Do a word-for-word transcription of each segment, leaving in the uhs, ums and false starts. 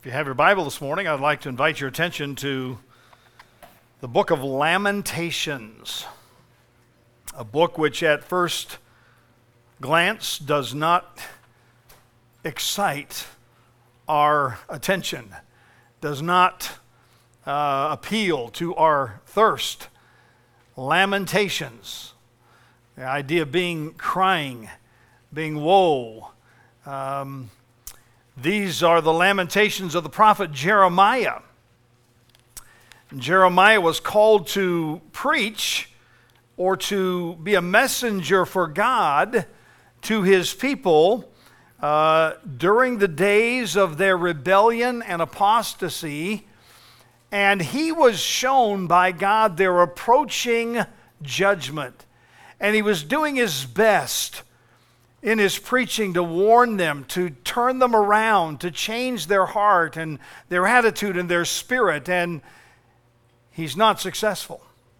If you have your Bible this morning, I'd like to invite your attention to the book of Lamentations, a book which at first glance does not excite our attention, does not uh, appeal to our thirst. Lamentations, the idea of being crying, being woe. Um, These are the lamentations of the prophet Jeremiah. Jeremiah was called to preach or to be a messenger for God to his people uh, during the days of their rebellion and apostasy. And he was shown by God their approaching judgment. And he was doing his best in his preaching to warn them, to turn them around, to change their heart and their attitude and their spirit, and he's not successful.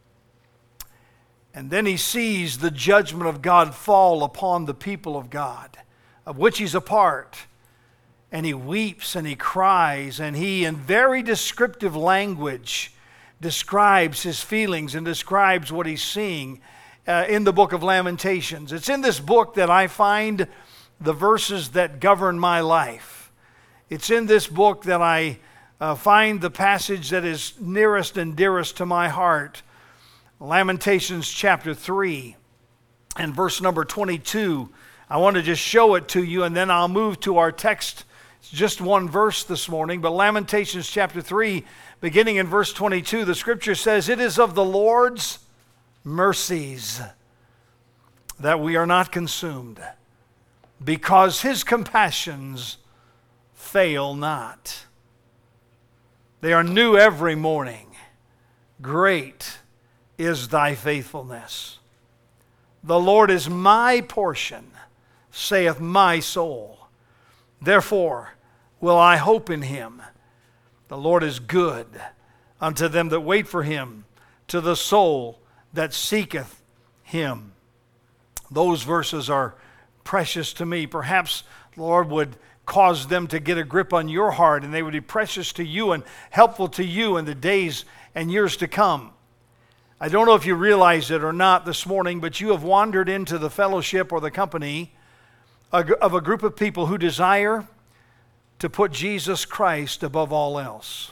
And then he sees the judgment of God fall upon the people of God, of which he's a part, and he weeps and he cries, and he, in very descriptive language, describes his feelings and describes what he's seeing Uh, in the book of Lamentations. It's in this book that I find the verses that govern my life. It's in this book that I uh, find the passage that is nearest and dearest to my heart. Lamentations chapter three and verse number twenty-two. I want to just show it to you, and then I'll move to our text. It's just one verse this morning, but Lamentations chapter three, beginning in verse twenty-two, the scripture says, "It is of the Lord's mercies that we are not consumed, because his compassions fail not. They are new every morning. Great is thy faithfulness. The Lord is my portion, saith my soul. Therefore will I hope in him. The Lord is good unto them that wait for him, to the soul that seeketh him." Those verses are precious to me. Perhaps the Lord would cause them to get a grip on your heart, and they would be precious to you and helpful to you in the days and years to come. I don't know if you realize it or not this morning, but you have wandered into the fellowship or the company of a group of people who desire to put Jesus Christ above all else.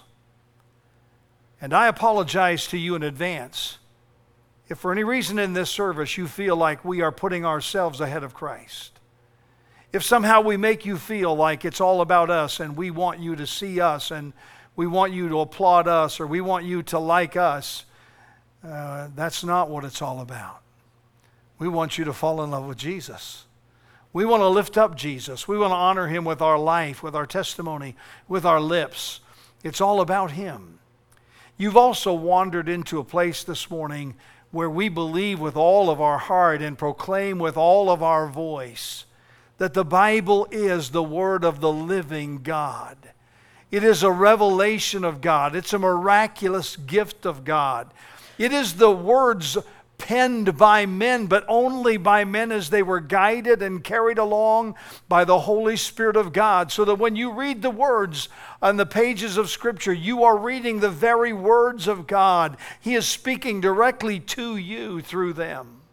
And I apologize to you in advance if for any reason in this service you feel like we are putting ourselves ahead of Christ. If somehow we make you feel like it's all about us and we want you to see us and we want you to applaud us or we want you to like us, uh, that's not what it's all about. We want you to fall in love with Jesus. We want to lift up Jesus. We want to honor him with our life, with our testimony, with our lips. It's all about him. You've also wandered into a place this morning where we believe with all of our heart and proclaim with all of our voice that the Bible is the Word of the living God. It is a revelation of God. It's a miraculous gift of God. It is the words penned by men, but only by men as they were guided and carried along by the Holy Spirit of God, so that when you read the words on the pages of Scripture, you are reading the very words of God. He is speaking directly to you through them.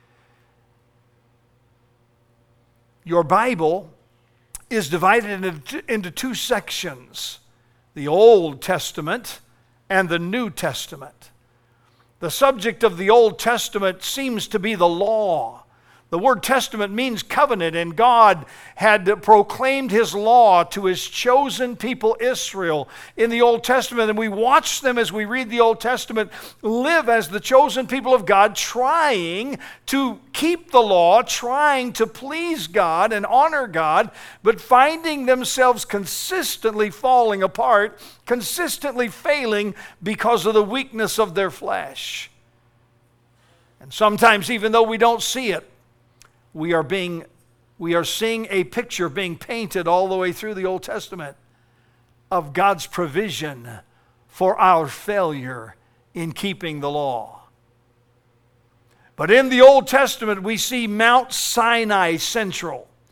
Your Bible is divided into, into two sections, the Old Testament and the New Testament. The subject of the Old Testament seems to be the law. The word testament means covenant, and God had proclaimed his law to his chosen people Israel in the Old Testament. And we watch them as we read the Old Testament live as the chosen people of God, trying to keep the law, trying to please God and honor God, but finding themselves consistently falling apart, consistently failing because of the weakness of their flesh. And sometimes, even though we don't see it, We are being, we are seeing a picture being painted all the way through the Old Testament of God's provision for our failure in keeping the law. But in the Old Testament, we see Mount Sinai central.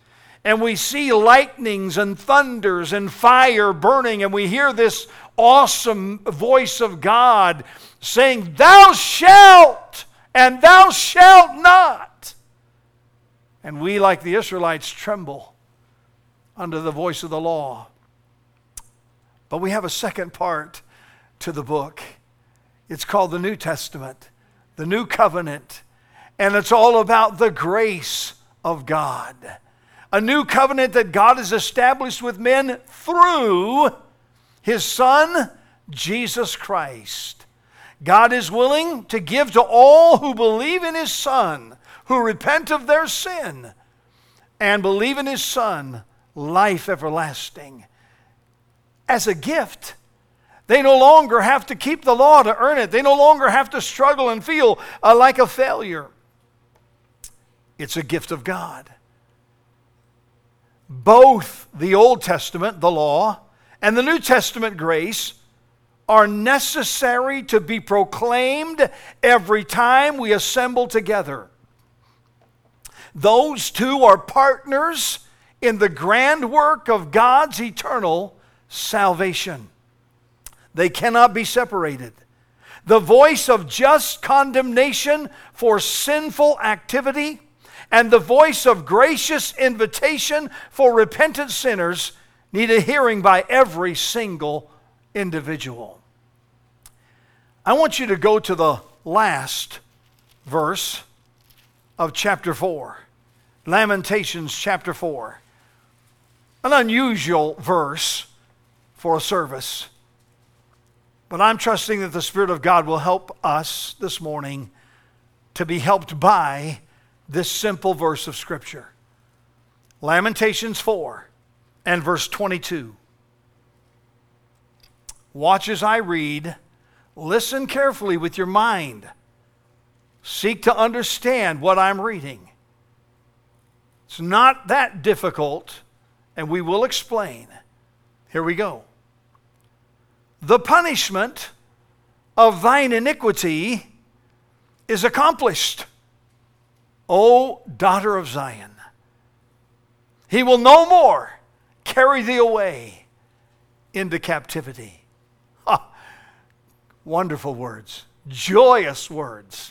and we see lightnings and thunders and fire burning, and we hear this awesome voice of God saying, "Thou shalt, and thou shalt not." And we, like the Israelites, tremble under the voice of the law. But we have a second part to the book. It's called the New Testament, the New Covenant, and it's all about the grace of God. A new covenant that God has established with men through His Son, Jesus Christ. God is willing to give to all who believe in His Son, who repent of their sin, and believe in His Son, life everlasting. As a gift. They no longer have to keep the law to earn it. They no longer have to struggle and feel uh, like a failure. It's a gift of God. Both the Old Testament, the law, and the New Testament, grace, are necessary to be proclaimed every time we assemble together. Those two are partners in the grand work of God's eternal salvation. They cannot be separated. The voice of just condemnation for sinful activity and the voice of gracious invitation for repentant sinners need a hearing by every single individual. I want you to go to the last verse of chapter four. Lamentations chapter four. An unusual verse for a service. But I'm trusting that the Spirit of God will help us this morning to be helped by this simple verse of Scripture. Lamentations four and verse twenty-two. Watch as I read. Listen carefully with your mind. Seek to understand what I'm reading. It's not that difficult, and we will explain. Here we go. The punishment of thine iniquity is accomplished, O daughter of Zion. He will no more carry thee away into captivity. Ha! Wonderful words, joyous words.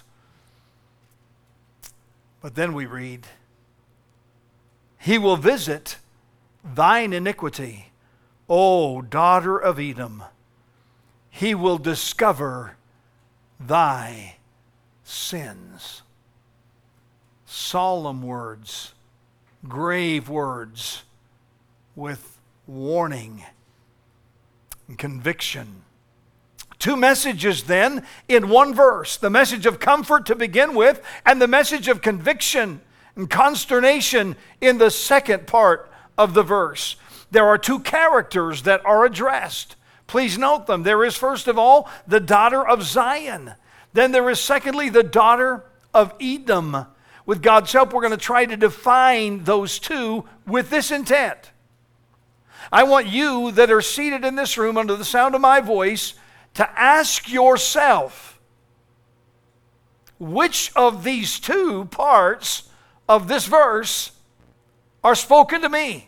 But then we read, He will visit thine iniquity, O daughter of Edom. He will discover thy sins. Solemn words, grave words with warning and conviction. Two messages then in one verse. The message of comfort to begin with and the message of conviction and consternation in the second part of the verse. There are two characters that are addressed. Please note them. There is, first of all, the daughter of Zion. Then there is, secondly, the daughter of Edom. With God's help, we're going to try to define those two with this intent. I want you that are seated in this room under the sound of my voice to ask yourself, which of these two parts of this verse are spoken to me?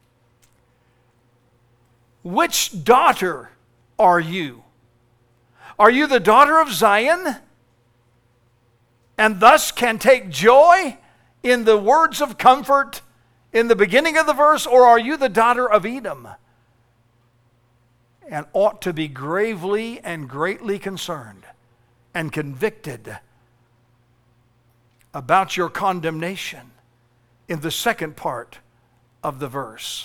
Which daughter are you? Are you the daughter of Zion and thus can take joy in the words of comfort in the beginning of the verse, or are you the daughter of Edom and ought to be gravely and greatly concerned and convicted about your condemnation in the second part of the verse?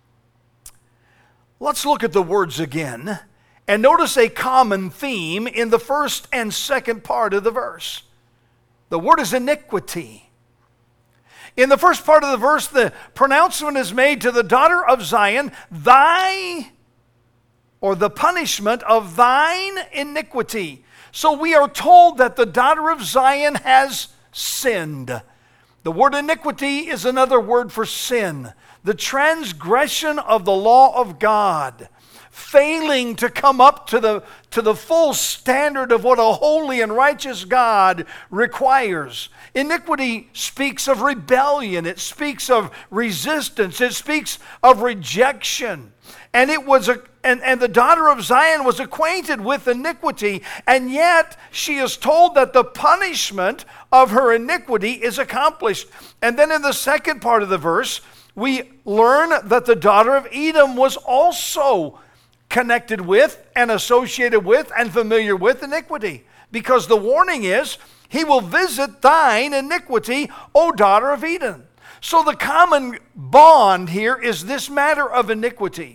Let's look at the words again and notice a common theme in the first and second part of the verse. The word is iniquity. In the first part of the verse, the pronouncement is made to the daughter of Zion, thy, or the punishment of thine iniquity. So we are told that the daughter of Zion has sinned. The word iniquity is another word for sin. The transgression of the law of God. failing to come up to the, to the full standard of what a holy and righteous God requires. Iniquity speaks of rebellion. It speaks of resistance. It speaks of rejection. And it was a and, and the daughter of Zion was acquainted with iniquity, and yet she is told that the punishment of her iniquity is accomplished. And then in the second part of the verse, we learn that the daughter of Edom was also connected with and associated with and familiar with iniquity. Because the warning is, he will visit thine iniquity, O daughter of Edom. So the common bond here is this matter of iniquity.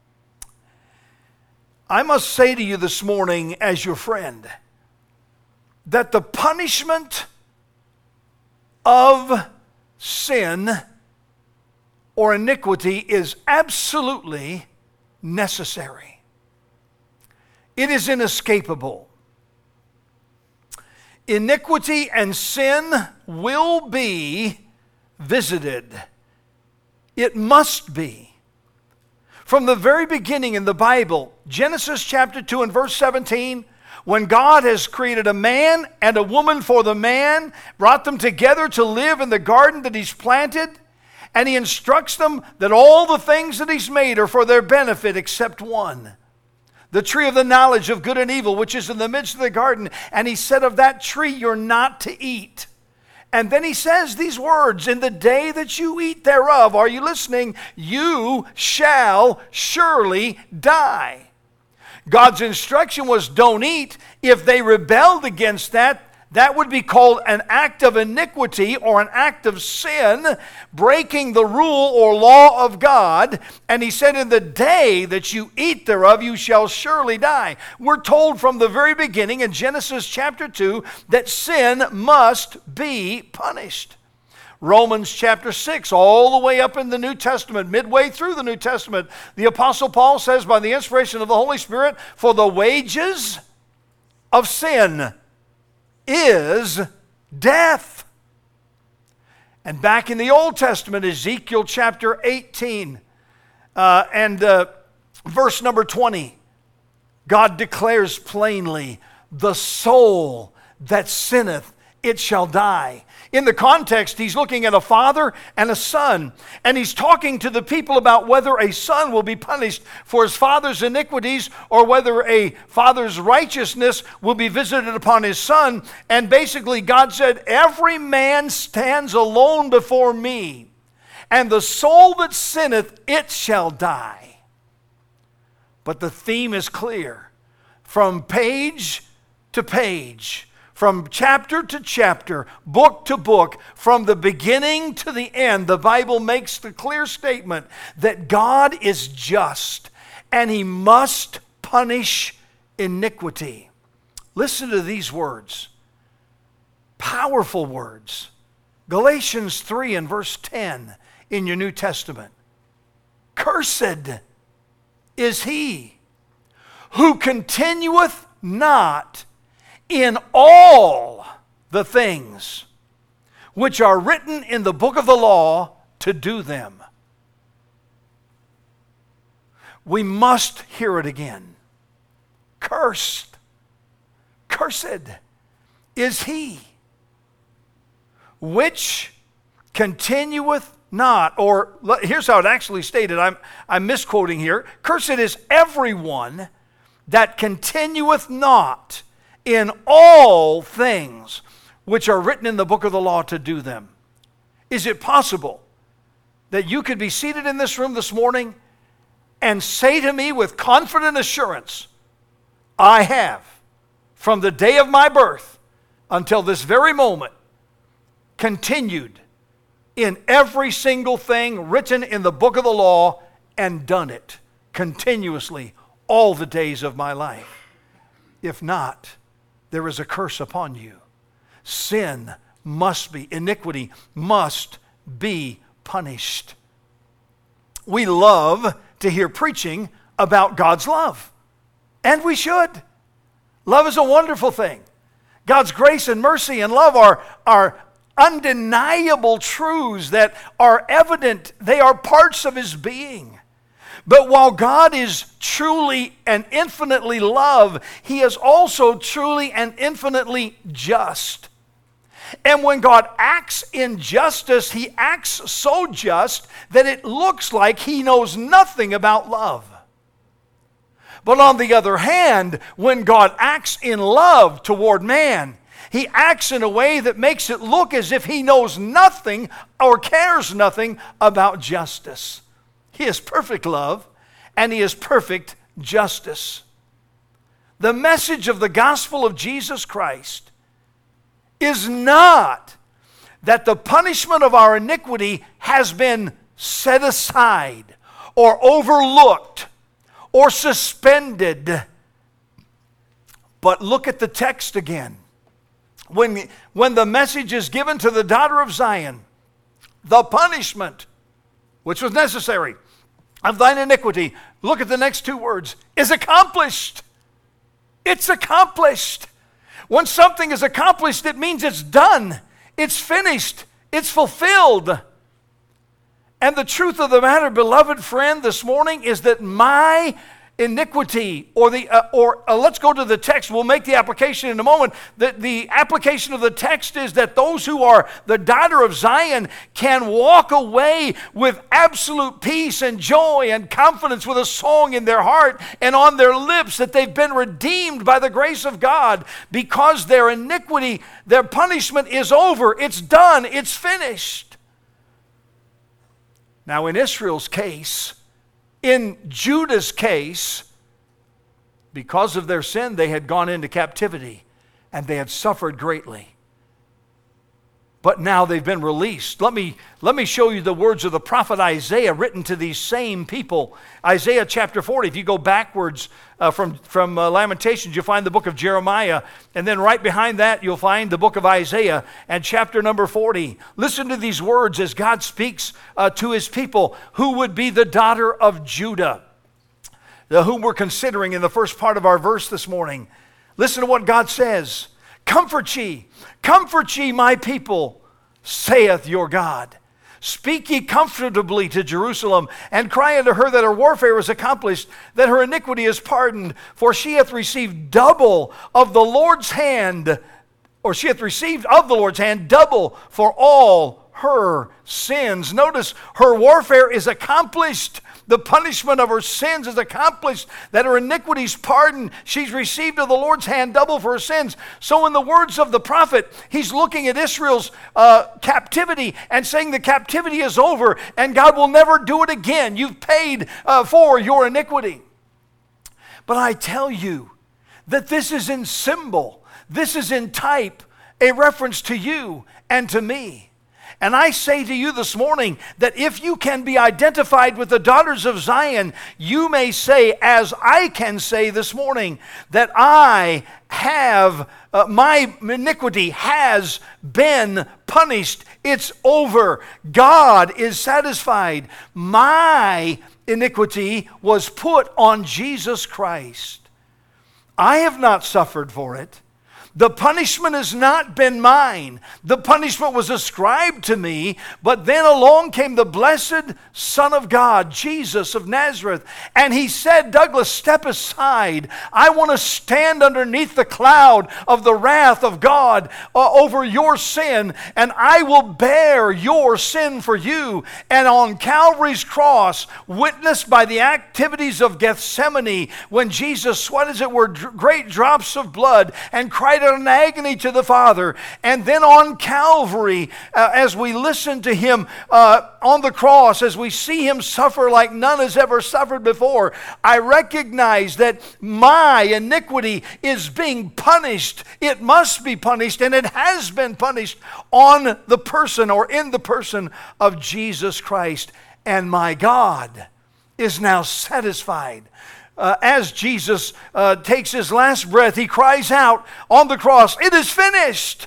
I must say to you this morning as your friend that the punishment of sin or iniquity is absolutely necessary. It is inescapable. Iniquity and sin will be visited. It must be. From the very beginning in the Bible, Genesis chapter two and verse seventeen, when God has created a man and a woman for the man, brought them together to live in the garden that he's planted, and he instructs them that all the things that he's made are for their benefit except one. The tree of the knowledge of good and evil, which is in the midst of the garden. And he said of that tree, you're not to eat. And then he says these words, in the day that you eat thereof, are you listening? You shall surely die. God's instruction was don't eat. If they rebelled against that, that would be called an act of iniquity or an act of sin, breaking the rule or law of God. And he said, in the day that you eat thereof, you shall surely die. We're told from the very beginning in Genesis chapter two that sin must be punished. Romans chapter six, all the way up in the New Testament, midway through the New Testament, the Apostle Paul says by the inspiration of the Holy Spirit, for the wages of sin is death. And back in the Old Testament, Ezekiel chapter eighteen uh, and uh, verse number twenty, God declares plainly, the soul that sinneth, it shall die. In the context, he's looking at a father and a son, and he's talking to the people about whether a son will be punished for his father's iniquities or whether a father's righteousness will be visited upon his son. And basically, God said, every man stands alone before me, and the soul that sinneth, it shall die. But the theme is clear. From page to page, from chapter to chapter, book to book, from the beginning to the end, the Bible makes the clear statement that God is just and he must punish iniquity. Listen to these words. Powerful words. Galatians three and verse ten in your New Testament. Cursed is he who continueth not in all the things which are written in the book of the law to do them. We must hear it again. Cursed, cursed is he which continueth not, or here's how it actually stated, I'm, I'm misquoting here. Cursed is everyone that continueth not in all things which are written in the book of the law to do them. Is it possible that you could be seated in this room this morning and say to me with confident assurance, I have, from the day of my birth until this very moment, continued in every single thing written in the book of the law and done it continuously all the days of my life? If not, there is a curse upon you. Sin must be, iniquity must be punished. We love to hear preaching about God's love, and we should. Love is a wonderful thing. God's grace and mercy and love are, are undeniable truths that are evident. They are parts of his being. But while God is truly and infinitely love, He is also truly and infinitely just. And when God acts in justice, He acts so just that it looks like He knows nothing about love. But on the other hand, when God acts in love toward man, He acts in a way that makes it look as if He knows nothing or cares nothing about justice. He is perfect love, and He is perfect justice. The message of the gospel of Jesus Christ is not that the punishment of our iniquity has been set aside or overlooked or suspended. But look at the text again. When, when the message is given to the daughter of Zion, the punishment, which was necessary, of thine iniquity, look at the next two words, is accomplished. It's accomplished. When something is accomplished, it means it's done. It's finished. It's fulfilled. And the truth of the matter, beloved friend, this morning is that my iniquity, or the uh, or uh, let's go to the text. We'll make the application in a moment. The, the application of the text is that those who are the daughter of Zion can walk away with absolute peace and joy and confidence, with a song in their heart and on their lips, that they've been redeemed by the grace of God, because their iniquity, their punishment is over. It's done. It's finished. Now, in Israel's case, in Judah's case, because of their sin, they had gone into captivity and they had suffered greatly. But now they've been released. Let me, let me show you the words of the prophet Isaiah written to these same people. Isaiah chapter forty. If you go backwards uh, from, from uh, Lamentations, you'll find the book of Jeremiah. And then right behind that, you'll find the book of Isaiah and chapter number forty. Listen to these words as God speaks uh, to His people, who would be the daughter of Judah, the, whom we're considering in the first part of our verse this morning. Listen to what God says. Comfort ye, comfort ye my people, saith your God. Speak ye comfortably to Jerusalem, and cry unto her that her warfare is accomplished, that her iniquity is pardoned, for she hath received double of the Lord's hand, or she hath received of the Lord's hand double for all her sins. Notice, her warfare is accomplished. The punishment of her sins is accomplished, that her iniquities pardoned. She's received of the Lord's hand double for her sins. So in the words of the prophet, he's looking at Israel's uh, captivity and saying the captivity is over and God will never do it again. You've paid uh, for your iniquity. But I tell you that this is in symbol, this is in type, a reference to you and to me. And I say to you this morning that if you can be identified with the daughters of Zion, you may say, as I can say this morning, that I have, uh, my iniquity has been punished. It's over. God is satisfied. My iniquity was put on Jesus Christ. I have not suffered for it. The punishment has not been mine. The punishment was ascribed to me, but then along came the blessed Son of God, Jesus of Nazareth, and He said, Douglas, step aside. I want to stand underneath the cloud of the wrath of God uh, over your sin, and I will bear your sin for you. And on Calvary's cross, witnessed by the activities of Gethsemane, when Jesus sweat, as it were, great drops of blood and cried in agony to the Father, and then on Calvary, uh, as we listen to Him uh, on the cross, as we see Him suffer like none has ever suffered before, I recognize that my iniquity is being punished. It must be punished, and it has been punished on the person, or in the person of Jesus Christ. And my God is now satisfied. Uh, as Jesus uh, takes His last breath, He cries out on the cross, it is finished.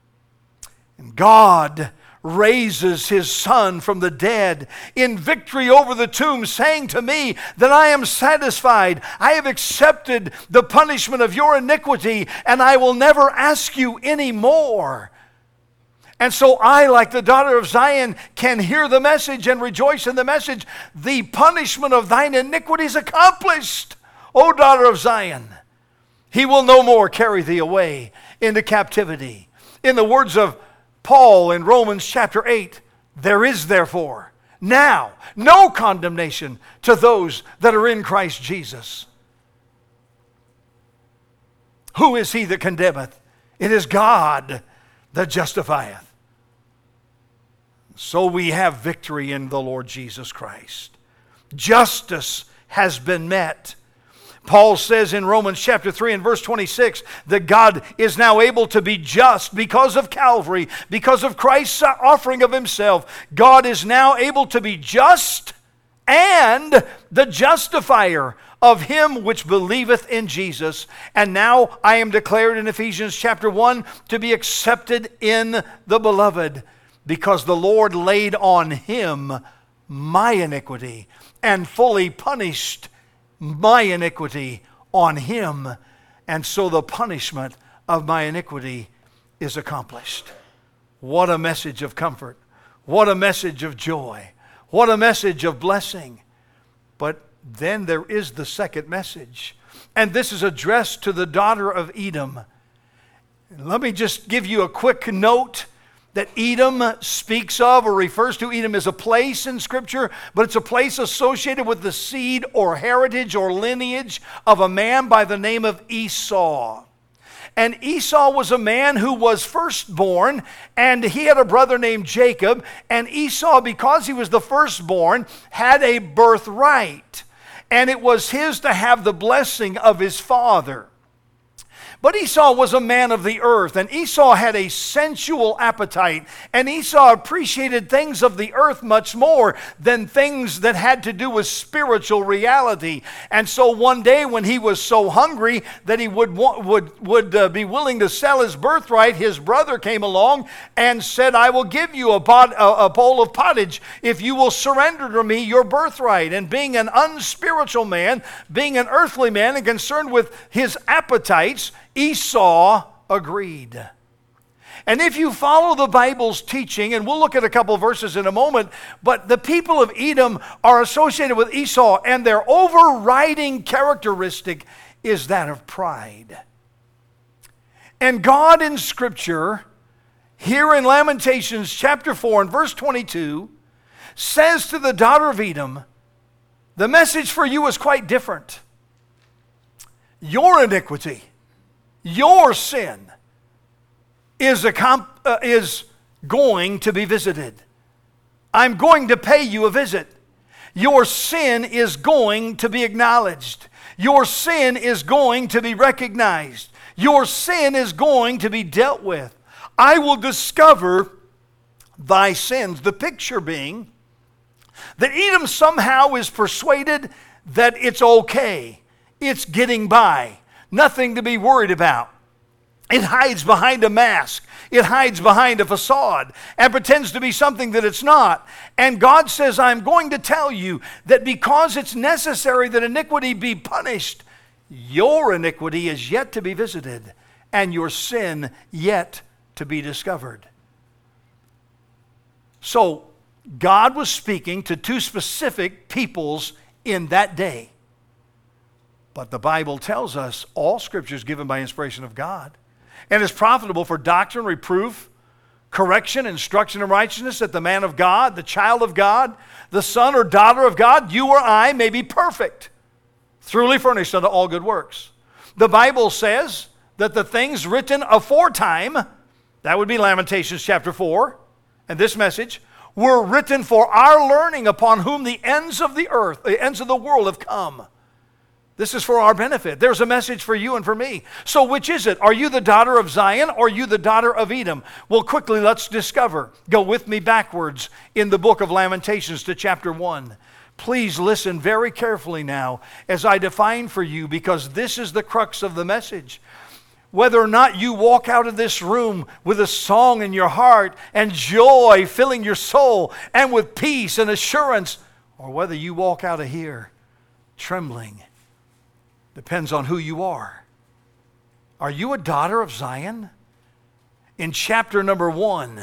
And God raises His Son from the dead in victory over the tomb, saying to me that I am satisfied. I have accepted the punishment of your iniquity, and I will never ask you any more. And so I, like the daughter of Zion, can hear the message and rejoice in the message. The punishment of thine iniquity is accomplished, O daughter of Zion. He will no more carry thee away into captivity. In the words of Paul in Romans chapter eight, there is therefore now no condemnation to those that are in Christ Jesus. Who is he that condemneth? It is God that justifieth. So we have victory in the Lord Jesus Christ. Justice has been met. Paul says in Romans chapter three and verse twenty-six that God is now able to be just because of Calvary, because of Christ's offering of himself. God is now able to be just and the justifier of him which believeth in Jesus. And now I am declared in Ephesians chapter one to be accepted in the beloved, because the Lord laid on him my iniquity and fully punished my iniquity on him. And so the punishment of my iniquity is accomplished. What a message of comfort. What a message of joy. What a message of blessing. But then there is the second message. And this is addressed to the daughter of Edom. Let me just give you a quick note that Edom speaks of or refers to. Edom is a place in Scripture, but it's a place associated with the seed or heritage or lineage of a man by the name of Esau. And Esau was a man who was firstborn, and he had a brother named Jacob. And Esau, because he was the firstborn, had a birthright, and it was his to have the blessing of his father. But Esau was a man of the earth, and Esau had a sensual appetite, and Esau appreciated things of the earth much more than things that had to do with spiritual reality. And so one day when he was so hungry that he would would would uh, be willing to sell his birthright, his brother came along and said, "I will give you a, pot, a, a bowl of pottage if you will surrender to me your birthright." And being an unspiritual man, being an earthly man and concerned with his appetites, Esau agreed. And if you follow the Bible's teaching, and we'll look at a couple of verses in a moment, but the people of Edom are associated with Esau, and their overriding characteristic is that of pride. And God in Scripture, here in Lamentations chapter four and verse twenty-two, says to the daughter of Edom, the message for you is quite different. Your iniquity, your sin is, a comp, uh, is going to be visited. I'm going to pay you a visit. Your sin is going to be acknowledged. Your sin is going to be recognized. Your sin is going to be dealt with. I will discover thy sins. The picture being that Edom somehow is persuaded that it's okay. It's getting by. Nothing to be worried about. It hides behind a mask. It hides behind a facade and pretends to be something that it's not. And God says, I'm going to tell you that because it's necessary that iniquity be punished, your iniquity is yet to be visited and your sin yet to be discovered. So God was speaking to two specific peoples in that day. But the Bible tells us all Scripture is given by inspiration of God and is profitable for doctrine, reproof, correction, instruction in righteousness, that the man of God, the child of God, the son or daughter of God, you or I, may be perfect, thoroughly furnished unto all good works. The Bible says that the things written aforetime, that would be Lamentations chapter four, and this message, were written for our learning, upon whom the ends of the earth, the ends of the world have come. This is for our benefit. There's a message for you and for me. So which is it? Are you the daughter of Zion or are you the daughter of Edom? Well, quickly let's discover. Go with me backwards in the book of Lamentations to chapter one. Please listen very carefully now as I define for you, because this is the crux of the message. Whether or not you walk out of this room with a song in your heart and joy filling your soul and with peace and assurance, or whether you walk out of here trembling, depends on who you are. Are you a daughter of Zion? In chapter number one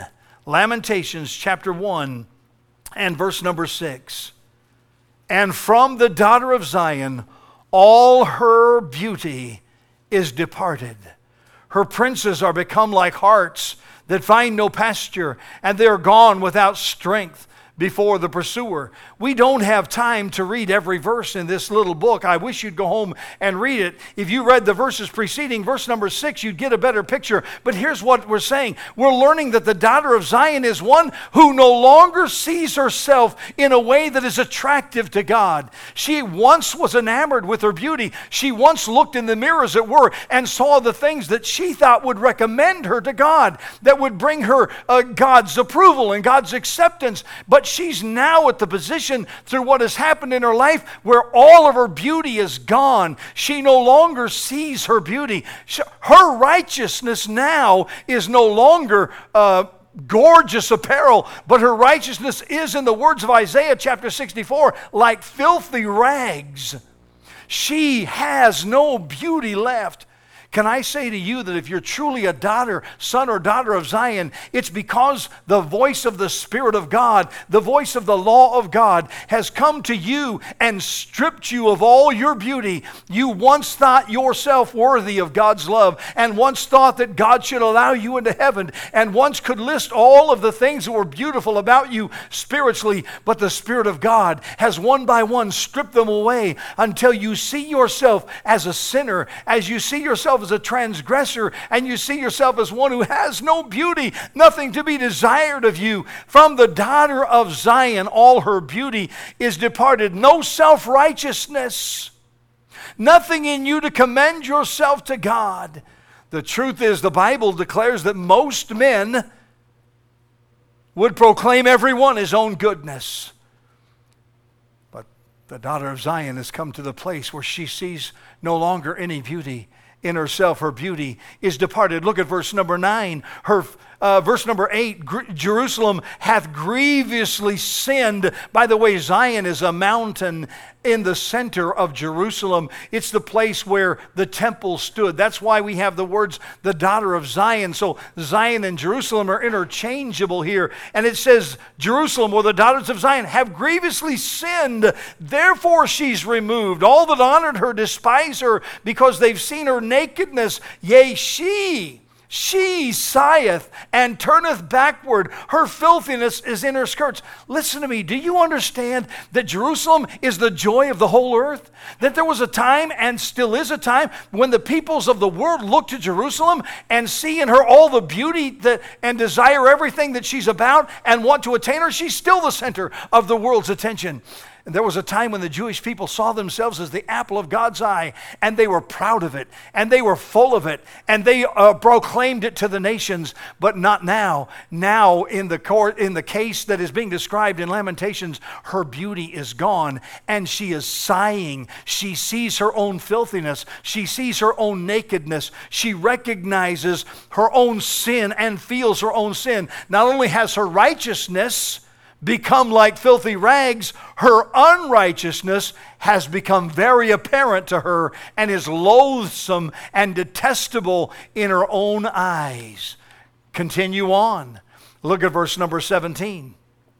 Lamentations chapter one and verse number six. And from the daughter of Zion, all her beauty is departed. Her princes are become like harts that find no pasture, and they are gone without strength before the pursuer. We don't have time to read every verse in this little book. I wish you'd go home and read it. If you read the verses preceding verse number six, you'd get a better picture. But here's what we're saying. We're learning that the daughter of Zion is one who no longer sees herself in a way that is attractive to God. She once was enamored with her beauty. She once looked in the mirror, as it were, and saw the things that she thought would recommend her to God, that would bring her uh, God's approval and God's acceptance. But she's now at the position through what has happened in her life where all of her beauty is gone. She no longer sees her beauty. Her righteousness now is no longer uh, gorgeous apparel, but her righteousness is, in the words of Isaiah chapter sixty-four, like filthy rags. She has no beauty left. Can I say to you that if you're truly a daughter, son or daughter of Zion, it's because the voice of the Spirit of God, the voice of the law of God, has come to you and stripped you of all your beauty. You once thought yourself worthy of God's love, and once thought that God should allow you into heaven, and once could list all of the things that were beautiful about you spiritually, but the Spirit of God has one by one stripped them away until you see yourself as a sinner, as you see yourself as a transgressor, and you see yourself as one who has no beauty, nothing to be desired of you. From the daughter of Zion, all her beauty is departed. No self-righteousness, nothing in you to commend yourself to God. The truth is, the Bible declares that most men would proclaim every one his own goodness. But the daughter of Zion has come to the place where she sees no longer any beauty in herself. Her beauty is departed. Look at verse number nine. Her uh, verse number eight. Jerusalem hath grievously sinned. By the way, Zion is a mountain in the center of Jerusalem. It's the place where the temple stood. That's why we have the words the daughter of Zion. So Zion and Jerusalem are interchangeable here. And it says Jerusalem, or the daughters of Zion, have grievously sinned. Therefore she's removed. All that honored her despise her, because they've seen her nakedness. Yea, she She sigheth and turneth backward. Her filthiness is in her skirts. Listen to me. Do you understand that Jerusalem is the joy of the whole earth? That there was a time, and still is a time, when the peoples of the world look to Jerusalem and see in her all the beauty that, and desire everything that she's about and want to attain her. She's still the center of the world's attention. And there was a time when the Jewish people saw themselves as the apple of God's eye, and they were proud of it, and they were full of it, and they uh, proclaimed it to the nations. But not now. Now, in the court, in the case that is being described in Lamentations, her beauty is gone, and she is sighing. She sees her own filthiness. She sees her own nakedness. She recognizes her own sin and feels her own sin. Not only has her righteousness become like filthy rags, her unrighteousness has become very apparent to her and is loathsome and detestable in her own eyes. Continue on. Look at verse number seventeen.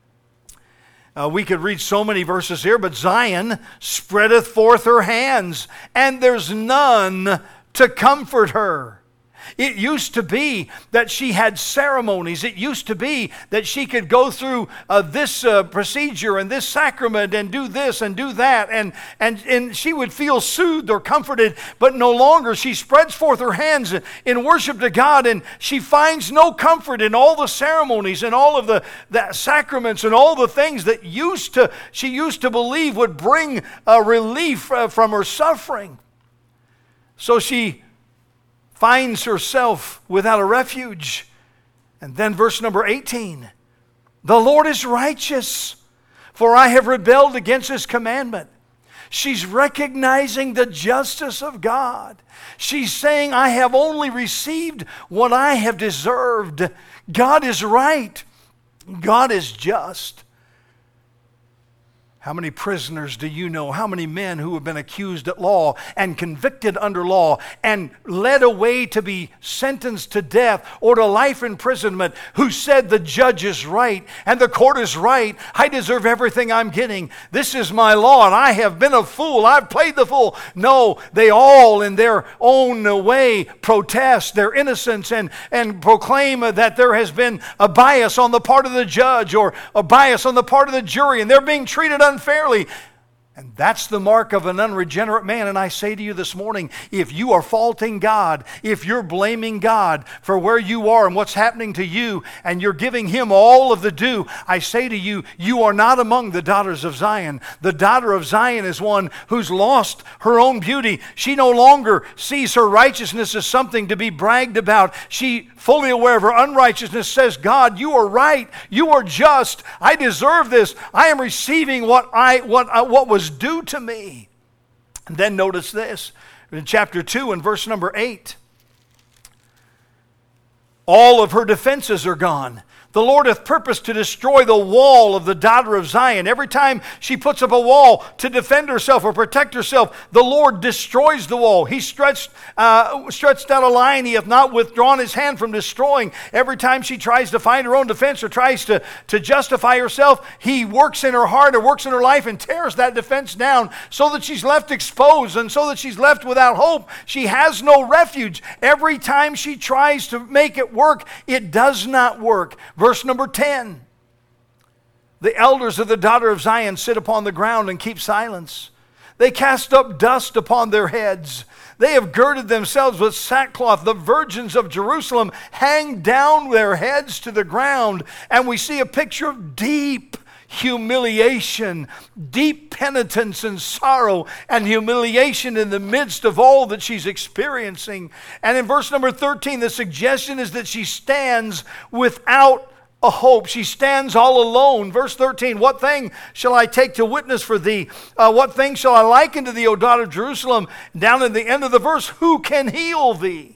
Uh, we could read so many verses here, but Zion spreadeth forth her hands, and there's none to comfort her. It used to be that she had ceremonies. It used to be that she could go through uh, this uh, procedure and this sacrament and do this and do that, and, and, and she would feel soothed or comforted, but no longer. She spreads forth her hands in worship to God, and she finds no comfort in all the ceremonies and all of the, the sacraments and all the things that used to she used to believe would bring uh, relief uh, from her suffering. So she finds herself without a refuge. And then verse number eighteen. The Lord is righteous, for I have rebelled against His commandment. She's recognizing the justice of God. She's saying, I have only received what I have deserved. God is right. God is just. How many prisoners do you know? How many men who have been accused at law and convicted under law and led away to be sentenced to death or to life imprisonment, who said the judge is right and the court is right, I deserve everything I'm getting, this is my law and I have been a fool, I've played the fool. No, they all in their own way protest their innocence and, and proclaim that there has been a bias on the part of the judge or a bias on the part of the jury, and they're being treated unfairly. Unfairly. And that's the mark of an unregenerate man. And I say to you this morning, if you are faulting God, if you're blaming God for where you are and what's happening to you, and you're giving Him all of the due, I say to you, you are not among the daughters of Zion. The daughter of Zion is one who's lost her own beauty. She no longer sees her righteousness as something to be bragged about. She, fully aware of her unrighteousness, says, God, you are right. You are just. I deserve this. I am receiving what I what uh, what was due to me. And then notice this in chapter two and verse number eight. All of her defenses are gone. The Lord hath purposed to destroy the wall of the daughter of Zion. Every time she puts up a wall to defend herself or protect herself, the Lord destroys the wall. He stretched, uh, stretched out a line. He hath not withdrawn His hand from destroying. Every time she tries to find her own defense or tries to, to justify herself, He works in her heart or works in her life and tears that defense down so that she's left exposed and so that she's left without hope. She has no refuge. Every time she tries to make it work, it does not work. Verse number ten, the elders of the daughter of Zion sit upon the ground and keep silence. They cast up dust upon their heads. They have girded themselves with sackcloth. The virgins of Jerusalem hang down their heads to the ground. And we see a picture of deep humiliation, deep penitence and sorrow and humiliation in the midst of all that she's experiencing. And in verse number thirteen, the suggestion is that she stands without a hope. She stands all alone. Verse thirteen, what thing shall I take to witness for thee? Uh, what thing shall I liken to thee, O daughter of Jerusalem? Down in the end of the verse, who can heal thee?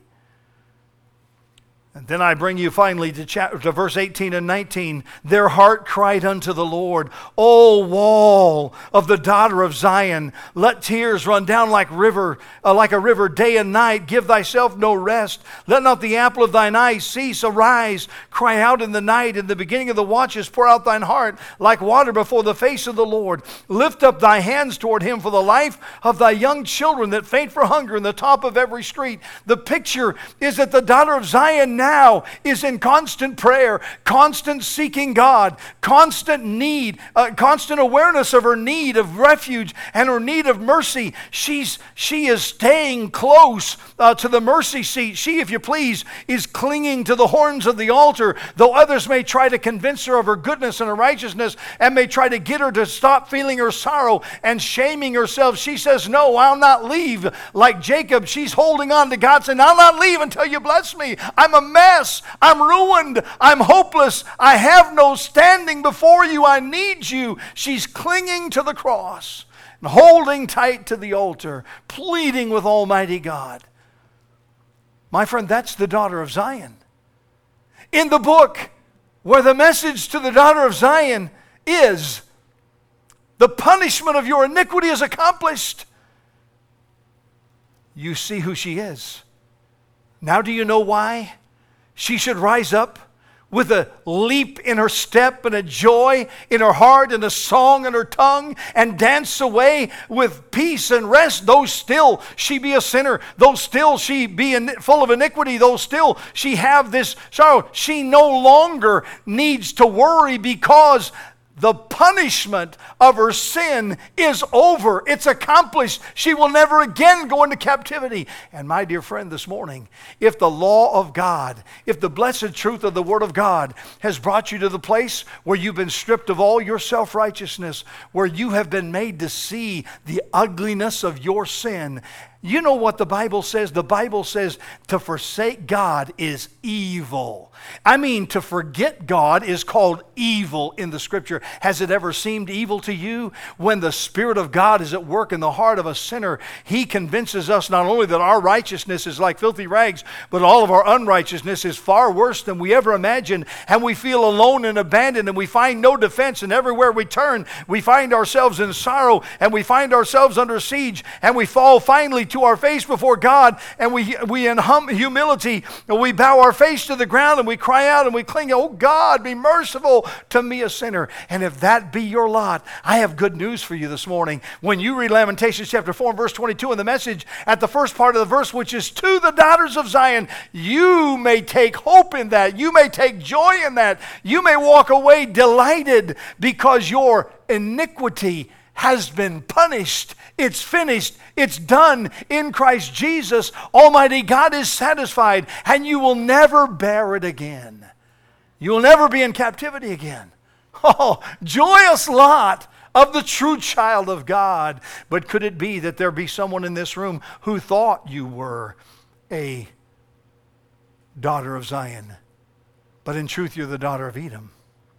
And then I bring you finally to, chapter, to verse eighteen and nineteen. Their heart cried unto the Lord, O wall of the daughter of Zion, let tears run down like river, uh, like a river day and night. Give thyself no rest. Let not the apple of thine eye cease. Arise, cry out in the night. In the beginning of the watches pour out thine heart like water before the face of the Lord. Lift up thy hands toward Him for the life of thy young children that faint for hunger in the top of every street. The picture is that the daughter of Zion now is in constant prayer, constant seeking God, constant need, uh, constant awareness of her need of refuge and her need of mercy. She's she is staying close uh, to the mercy seat. She, if you please, is clinging to the horns of the altar, though others may try to convince her of her goodness and her righteousness and may try to get her to stop feeling her sorrow and shaming herself. She says, no, I'll not leave. Like Jacob, she's holding on to God, saying, I'll not leave until you bless me. I'm a mess. I'm ruined. I'm hopeless. I have no standing before you. I need you. She's clinging to the cross and holding tight to the altar, pleading with Almighty God. My friend, that's the daughter of Zion. In the book where the message to the daughter of Zion is, the punishment of your iniquity is accomplished, you see who she is. Now do you know why she should rise up with a leap in her step and a joy in her heart and a song in her tongue and dance away with peace and rest, though still she be a sinner, though still she be full of iniquity, though still she have this sorrow? She no longer needs to worry because the punishment of her sin is over. It's accomplished. She will never again go into captivity. And my dear friend, this morning, if the law of God, if the blessed truth of the Word of God has brought you to the place where you've been stripped of all your self-righteousness, where you have been made to see the ugliness of your sin, You know what the Bible says? The Bible says to forsake God is evil. I mean, to forget God is called evil in the Scripture. Has it ever seemed evil to you? When the Spirit of God is at work in the heart of a sinner, He convinces us not only that our righteousness is like filthy rags, but all of our unrighteousness is far worse than we ever imagined. And we feel alone and abandoned, and we find no defense. And everywhere we turn, we find ourselves in sorrow, and we find ourselves under siege, and we fall finally to our face before God, and we, we in hum, humility, and we bow our face to the ground, and we cry out, and we cling, oh God, be merciful to me, a sinner. And if that be your lot, I have good news for you this morning. When you read Lamentations chapter four and verse twenty-two in the Message, at the first part of the verse, which is to the daughters of Zion, you may take hope in that. You may take joy in that. You may walk away delighted because your iniquity has been punished. It's finished. It's done in Christ Jesus. Almighty God is satisfied, and you will never bear it again. You will never be in captivity again. Oh, joyous lot of the true child of God. But could it be that there be someone in this room who thought you were a daughter of Zion, but in truth you're the daughter of Edom?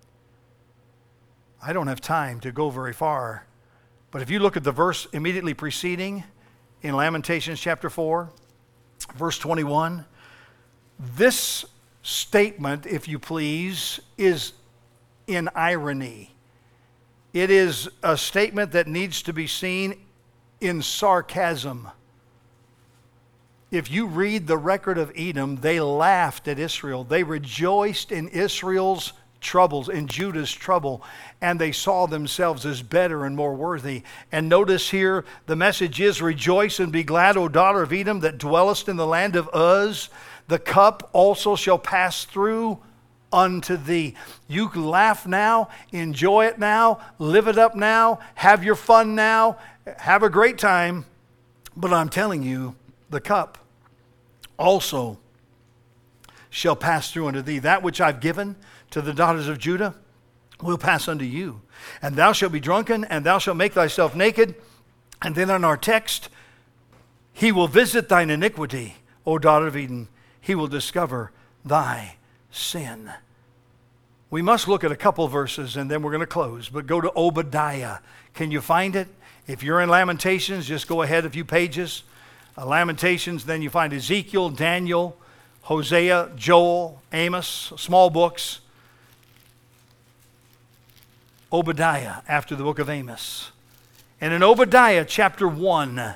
I don't have time to go very far. But if you look at the verse immediately preceding in Lamentations chapter four, verse twenty-one, this statement, if you please, is in irony. It is a statement that needs to be seen in sarcasm. If you read the record of Edom, they laughed at Israel. They rejoiced in Israel's troubles, in Judah's trouble, and they saw themselves as better and more worthy. And notice here, the message is, rejoice and be glad, O daughter of Edom, that dwellest in the land of Uz. The cup also shall pass through unto thee. You can laugh now, enjoy it now, live it up now, have your fun now, have a great time. But I'm telling you, the cup also shall pass through unto thee. That which I've given to the daughters of Judah will pass unto you. And thou shalt be drunken, and thou shalt make thyself naked. And then on our text, he will visit thine iniquity, O daughter of Edom. He will discover thy sin. We must look at a couple verses, and then we're going to close. But go to Obadiah. Can you find it? If you're in Lamentations, just go ahead a few pages. Uh, Lamentations, then you find Ezekiel, Daniel, Hosea, Joel, Amos, small books. Obadiah, after the book of Amos. And in Obadiah chapter one,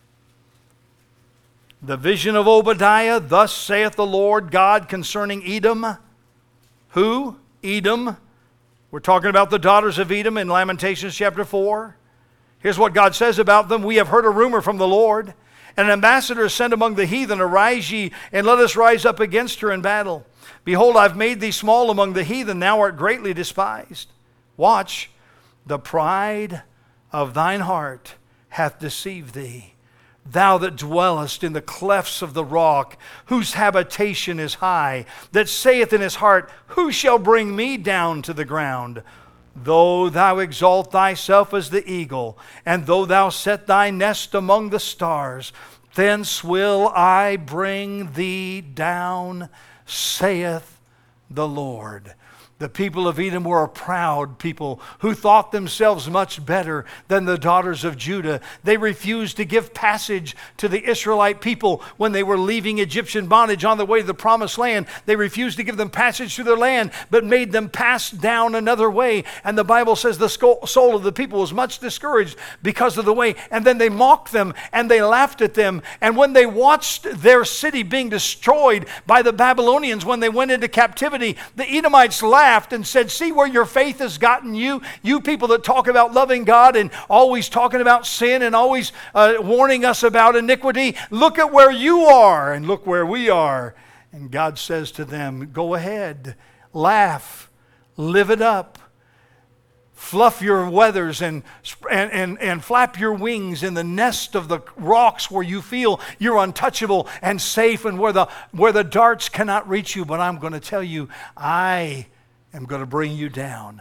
the vision of Obadiah, thus saith the Lord God concerning Edom. Who? Edom. We're talking about the daughters of Edom in Lamentations chapter four. Here's what God says about them. We have heard a rumor from the Lord. An ambassador is sent among the heathen. Arise ye, and let us rise up against her in battle. Behold, I've made thee small among the heathen. Thou art greatly despised. Watch, the pride of thine heart hath deceived thee. Thou that dwellest in the clefts of the rock, whose habitation is high, that saith in his heart, who shall bring me down to the ground? Though thou exalt thyself as the eagle, and though thou set thy nest among the stars, thence will I bring thee down, saith the Lord. The people of Edom were a proud people who thought themselves much better than the daughters of Judah. They refused to give passage to the Israelite people when they were leaving Egyptian bondage on the way to the promised land. They refused to give them passage to their land, but made them pass down another way. And the Bible says the soul of the people was much discouraged because of the way. And then they mocked them and they laughed at them. And when they watched their city being destroyed by the Babylonians when they went into captivity, the Edomites laughed and said, see where your faith has gotten you? You people that talk about loving God and always talking about sin and always uh, warning us about iniquity. Look at where you are and look where we are. And God says to them, go ahead, laugh, live it up. Fluff your feathers and, and, and, and flap your wings in the nest of the rocks where you feel you're untouchable and safe and where the, where the darts cannot reach you. But I'm going to tell you, I am going to bring you down.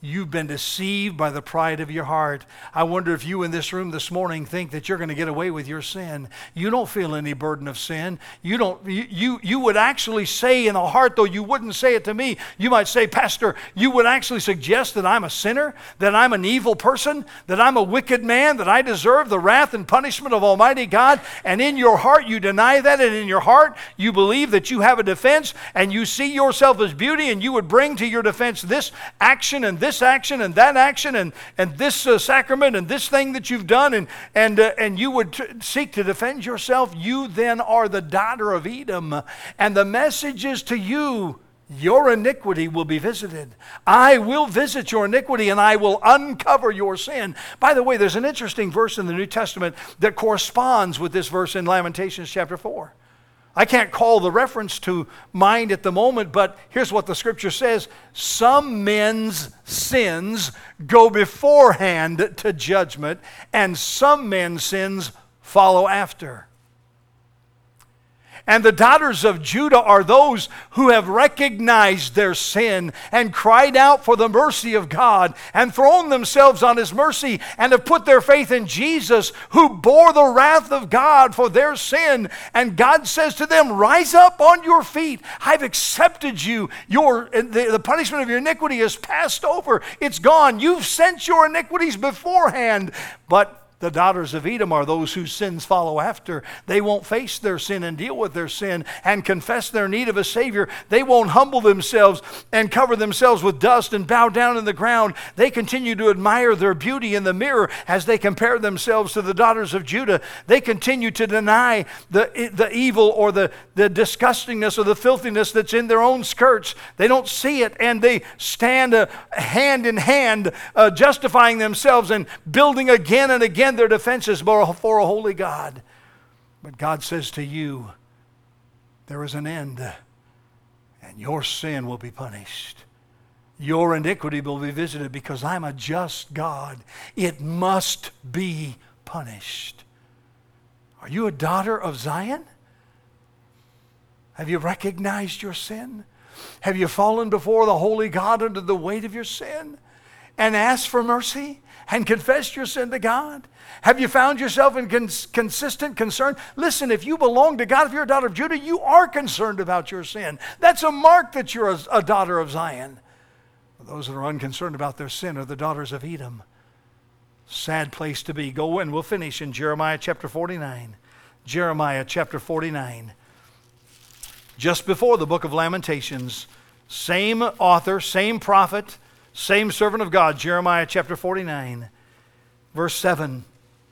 You've been deceived by the pride of your heart. I wonder if you in this room this morning think that you're going to get away with your sin. You don't feel any burden of sin. You don't. You, you, you would actually say in the heart, though you wouldn't say it to me, you might say, Pastor, you would actually suggest that I'm a sinner, that I'm an evil person, that I'm a wicked man, that I deserve the wrath and punishment of Almighty God. And in your heart you deny that, and in your heart you believe that you have a defense, and you see yourself as beauty, and you would bring to your defense this action and this This action and that action and, and this uh, sacrament and this thing that you've done, and, and, uh, and you would t- seek to defend yourself. You then are the daughter of Edom. And the message is to you, your iniquity will be visited. I will visit your iniquity, and I will uncover your sin. By the way, there's an interesting verse in the New Testament that corresponds with this verse in Lamentations chapter four. I can't call the reference to mind at the moment, but here's what the scripture says. Some men's sins go beforehand to judgment, and some men's sins follow after. And the daughters of Judah are those who have recognized their sin and cried out for the mercy of God and thrown themselves on His mercy and have put their faith in Jesus, who bore the wrath of God for their sin. And God says to them, rise up on your feet. I've accepted you. Your, the, the punishment of your iniquity is passed over. It's gone. You've sent your iniquities beforehand. But the daughters of Edom are those whose sins follow after. They won't face their sin and deal with their sin and confess their need of a Savior. They won't humble themselves and cover themselves with dust and bow down in the ground. They continue to admire their beauty in the mirror as they compare themselves to the daughters of Judah. They continue to deny the, the evil or the, the disgustingness or the filthiness that's in their own skirts. They don't see it, and they stand uh, hand in hand, uh, justifying themselves and building again and again their defenses for a holy God. But God says to you, there is an end, and your sin will be punished. Your iniquity will be visited, because I'm a just God. It must be punished. Are you a daughter of Zion? Have you recognized your sin? Have you fallen before the holy God under the weight of your sin and asked for mercy and confessed your sin to God? Have you found yourself in cons- consistent concern? Listen, if you belong to God, if you're a daughter of Judah, you are concerned about your sin. That's a mark that you're a, a daughter of Zion. Those that are unconcerned about their sin are the daughters of Edom. Sad place to be. Go in. We'll finish in Jeremiah chapter forty-nine. Jeremiah chapter forty-nine. Just before the book of Lamentations. Same author, same prophet, same servant of God. Jeremiah chapter forty-nine. Verse seven.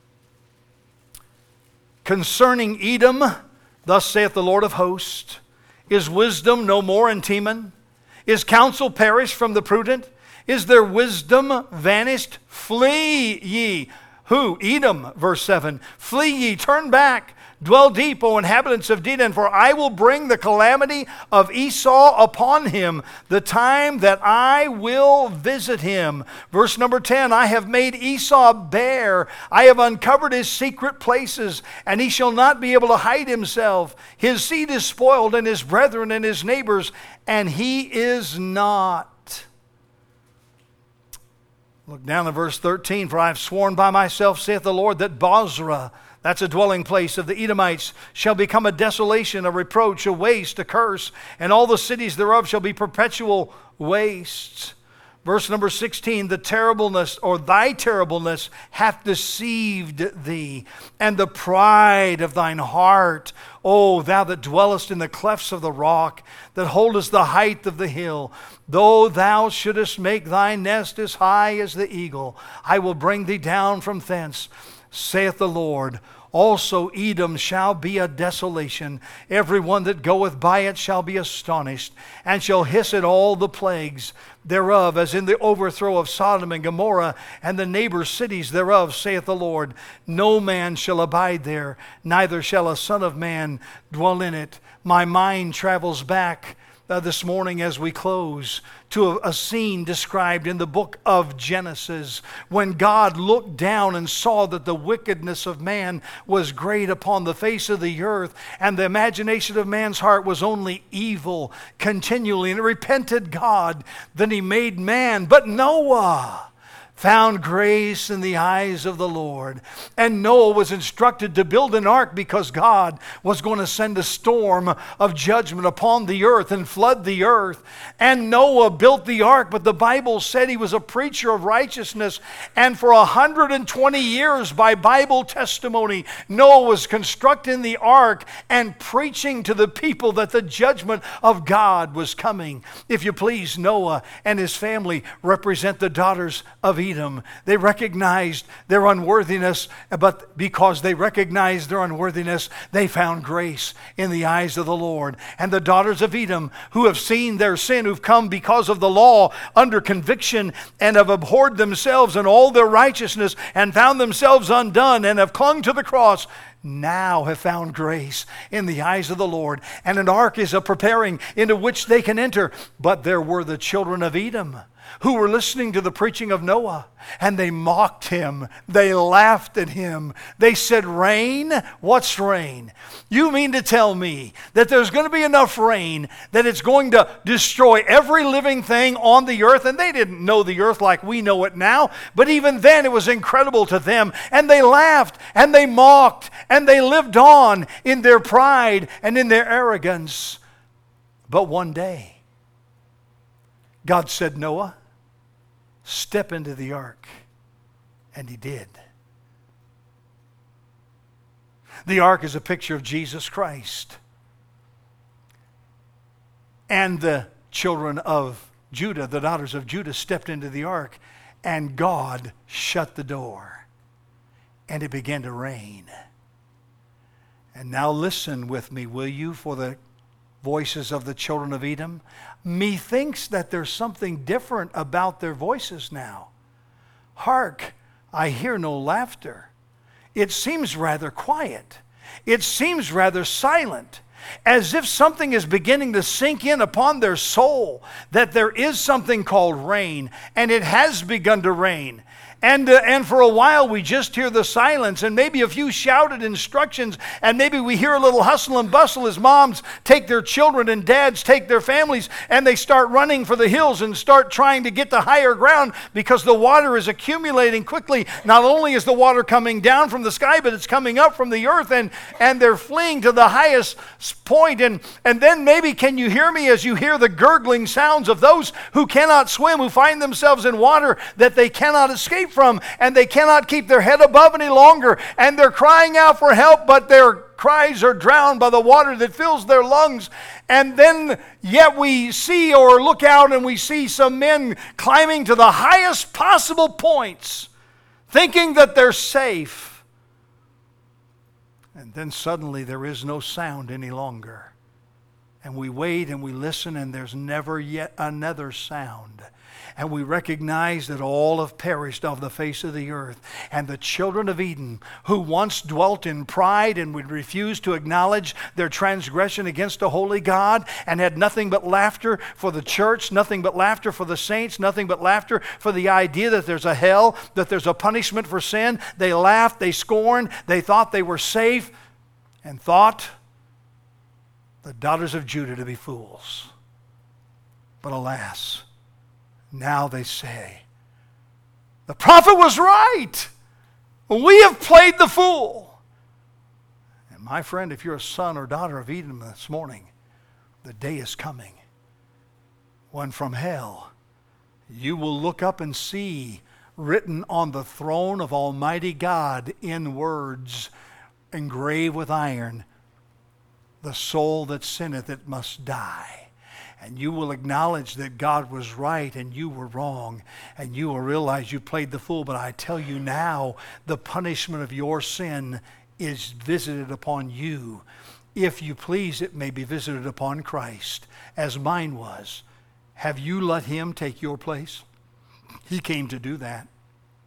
Concerning Edom, thus saith the Lord of hosts, is wisdom no more in Teman? Is counsel perished from the prudent? Is their wisdom vanished? Flee ye. Who? Edom, verse seven. Flee ye, turn back. Dwell deep, O inhabitants of Dedan, for I will bring the calamity of Esau upon him, the time that I will visit him. Verse number ten, I have made Esau bare. I have uncovered his secret places, and he shall not be able to hide himself. His seed is spoiled, and his brethren and his neighbors, and he is not. Look down at verse thirteen, for I have sworn by myself, saith the Lord, that Bozrah, that's a dwelling place of the Edomites, shall become a desolation, a reproach, a waste, a curse, and all the cities thereof shall be perpetual wastes. Verse number sixteen, the terribleness or thy terribleness hath deceived thee, and the pride of thine heart, O thou that dwellest in the clefts of the rock, that holdest the height of the hill. Though thou shouldest make thy nest as high as the eagle, I will bring thee down from thence, saith the Lord. Also Edom shall be a desolation. Every one that goeth by it shall be astonished, and shall hiss at all the plagues thereof, as in the overthrow of Sodom and Gomorrah, and the neighbor cities thereof, saith the Lord. No man shall abide there, neither shall a son of man dwell in it. My mind travels back uh, this morning as we close to a, a scene described in the book of Genesis when God looked down and saw that the wickedness of man was great upon the face of the earth, and the imagination of man's heart was only evil continually. And it repented God. Then he made man. But Noah found grace in the eyes of the Lord. And Noah was instructed to build an ark because God was going to send a storm of judgment upon the earth and flood the earth. And Noah built the ark, but the Bible said he was a preacher of righteousness. And for one hundred twenty years, by Bible testimony, Noah was constructing the ark and preaching to the people that the judgment of God was coming. If you please, Noah and his family represent the daughters of Eve. Edom. They recognized their unworthiness, but because they recognized their unworthiness, they found grace in the eyes of the Lord. And the daughters of Edom, who have seen their sin, who've come because of the law under conviction and have abhorred themselves and all their righteousness and found themselves undone and have clung to the cross, now have found grace in the eyes of the Lord. And an ark is a preparing into which they can enter. But there were the children of Edom who were listening to the preaching of Noah, and they mocked him. They laughed at him. They said, rain? What's rain? You mean to tell me that there's going to be enough rain that it's going to destroy every living thing on the earth? And they didn't know the earth like we know it now, but even then it was incredible to them. And they laughed and they mocked and they lived on in their pride and in their arrogance. But one day, God said, Noah, step into the ark. And he did. The ark is a picture of Jesus Christ. And the children of Judah, the daughters of Judah, stepped into the ark, and God shut the door. And it began to rain. And now listen with me, will you, for the voices of the children of Edom? Methinks that there's something different about their voices now. Hark, I hear no laughter. It seems rather quiet. It seems rather silent, as if something is beginning to sink in upon their soul, that there is something called rain, and it has begun to rain. And, uh, and for a while we just hear the silence and maybe a few shouted instructions, and maybe we hear a little hustle and bustle as moms take their children and dads take their families and they start running for the hills and start trying to get to higher ground because the water is accumulating quickly. Not only is the water coming down from the sky, but it's coming up from the earth, and, and they're fleeing to the highest point. And, and then maybe, can you hear me as you hear the gurgling sounds of those who cannot swim, who find themselves in water that they cannot escape from, and they cannot keep their head above any longer, and they're crying out for help, but their cries are drowned by the water that fills their lungs. And then yet we see or look out and we see some men climbing to the highest possible points, thinking that they're safe. And then suddenly there is no sound any longer. And we wait and we listen, and there's never yet another sound. And we recognize that all have perished off the face of the earth. And the children of Eden, who once dwelt in pride and would refuse to acknowledge their transgression against a holy God, and had nothing but laughter for the church, nothing but laughter for the saints, nothing but laughter for the idea that there's a hell, that there's a punishment for sin. They laughed, they scorned, they thought they were safe, and thought the daughters of Judah to be fools. But alas, now they say, the prophet was right. We have played the fool. And my friend, if you're a son or daughter of Edom this morning, the day is coming when from hell you will look up and see written on the throne of Almighty God in words engraved with iron, the soul that sinneth, it must die. And you will acknowledge that God was right and you were wrong. And you will realize you played the fool. But I tell you now, the punishment of your sin is visited upon you. If you please, it may be visited upon Christ, as mine was. Have you let him take your place? He came to do that.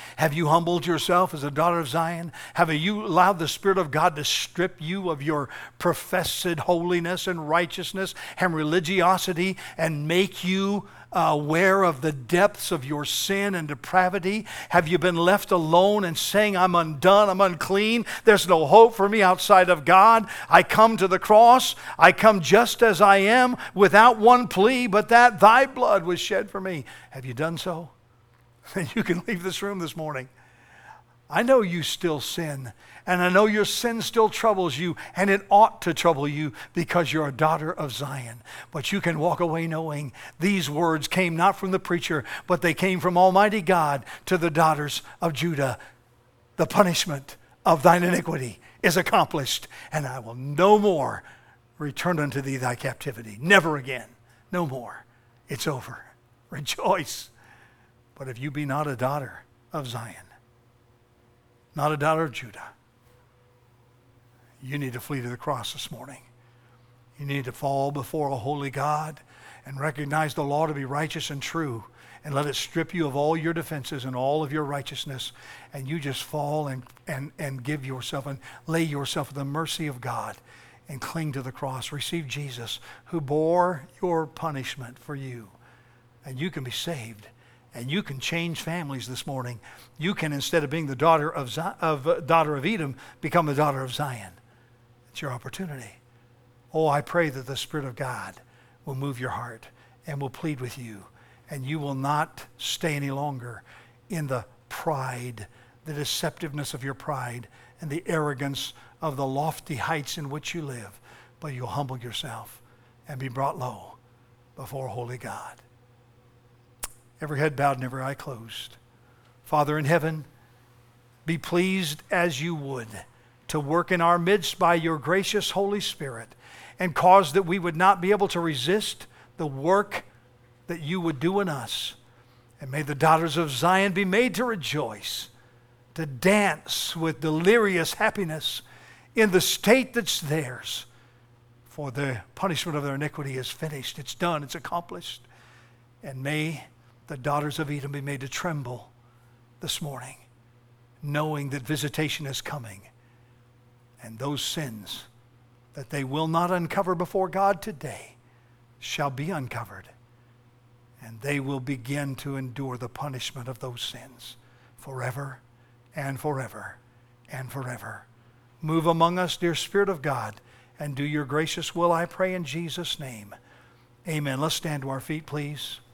Have you humbled yourself as a daughter of Zion? Have you allowed the Spirit of God to strip you of your professed holiness and righteousness and religiosity and make you aware of the depths of your sin and depravity? Have you been left alone and saying, I'm undone, I'm unclean, there's no hope for me outside of God? I come to the cross, I come just as I am, without one plea, but that thy blood was shed for me. Have you done so? Then you can leave this room this morning. I know you still sin, and I know your sin still troubles you, and it ought to trouble you because you're a daughter of Zion. But you can walk away knowing these words came not from the preacher, but they came from Almighty God to the daughters of Judah. The punishment of thine iniquity is accomplished, and I will no more return unto thee thy captivity. Never again. No more. It's over. Rejoice. But if you be not a daughter of Zion, not a daughter of Judah, you need to flee to the cross this morning. You need to fall before a holy God and recognize the law to be righteous and true, and let it strip you of all your defenses and all of your righteousness, and you just fall and, and, and give yourself and lay yourself at the mercy of God and cling to the cross. Receive Jesus, who bore your punishment for you, and you can be saved. And you can change families this morning. You can, instead of being the daughter of, Z- of uh, daughter of Edom, become the daughter of Zion. It's your opportunity. Oh, I pray that the Spirit of God will move your heart and will plead with you, and you will not stay any longer in the pride, the deceptiveness of your pride, and the arrogance of the lofty heights in which you live, but you'll humble yourself and be brought low before a holy God. Every head bowed and every eye closed. Father in heaven, be pleased as you would to work in our midst by your gracious Holy Spirit, and cause that we would not be able to resist the work that you would do in us. And may the daughters of Zion be made to rejoice, to dance with delirious happiness in the state that's theirs. For the punishment of their iniquity is finished. It's done. It's accomplished. And may the daughters of Edom be made to tremble this morning, knowing that visitation is coming, and those sins that they will not uncover before God today shall be uncovered, and they will begin to endure the punishment of those sins forever and forever and forever. Move among us, dear Spirit of God, and do your gracious will, I pray in Jesus' name. Amen. Let's stand to our feet, please.